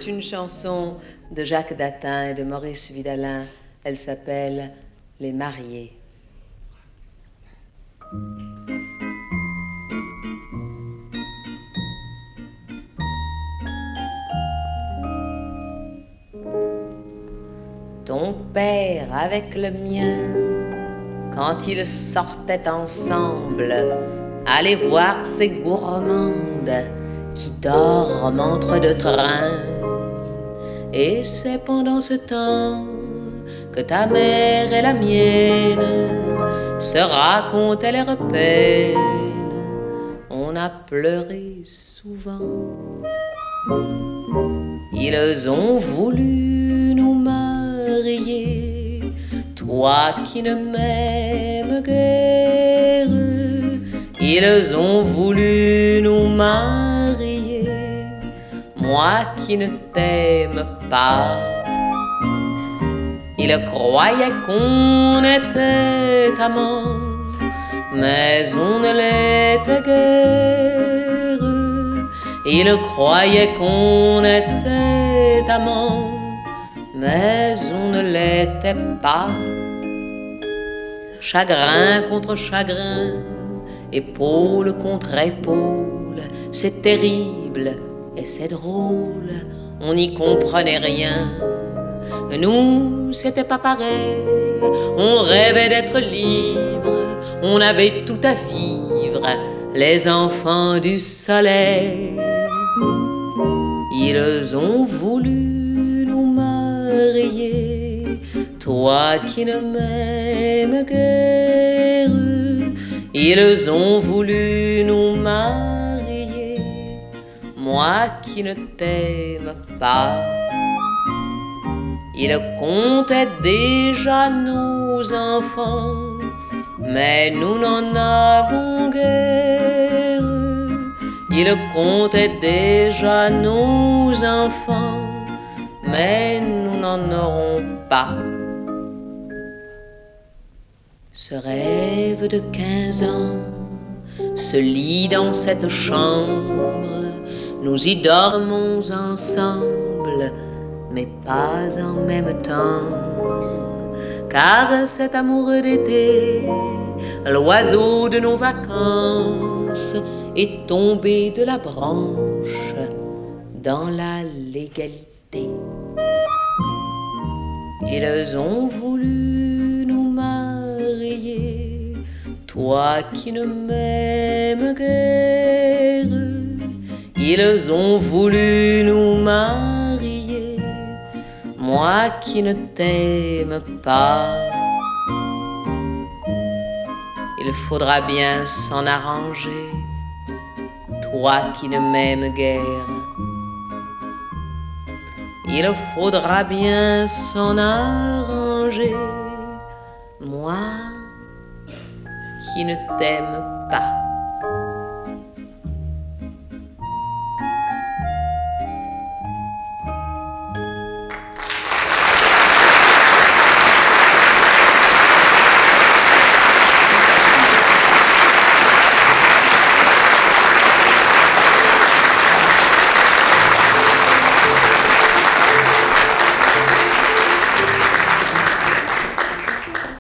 C'est une chanson de Jacques Datin et de Maurice Vidalin. Elle s'appelle Les Mariés. Ton père avec le mien, quand ils sortaient ensemble, aller voir ces gourmandes qui dorment entre deux trains. Et c'est pendant ce temps que ta mère et la mienne se racontaient leurs peines. On a pleuré souvent. Ils ont voulu nous marier, toi qui ne m'aimes guère. Ils ont voulu nous marier, moi qui ne t'aime pas. Ils croyaient qu'on était amants, mais on ne l'était guère. Ils croyaient qu'on était amants, mais on ne l'était pas. Chagrin contre chagrin, épaule contre épaule, c'est terrible et c'est drôle, on n'y comprenait rien. Nous, c'était pas pareil, on rêvait d'être libre, on avait tout à vivre, les enfants du soleil. Ils ont voulu nous marier, toi qui ne m'aimes guère. Ils ont voulu nous marier, moi qui ne t'aime pas. Ils comptaient déjà nos enfants, mais nous n'en avons guère. Ils comptaient déjà nos enfants, mais nous n'en aurons pas. Ce rêve de 15 ans se lit dans cette chambre. Nous y dormons ensemble, mais pas en même temps. Car cet amour d'été, l'oiseau de nos vacances, est tombé de la branche dans la légalité. Ils ont voulu nous marier, toi qui ne m'aimes guère. Ils ont voulu nous marier, moi qui ne t'aime pas. Il faudra bien s'en arranger, toi qui ne m'aimes guère. Il faudra bien s'en arranger, moi qui ne t'aime pas.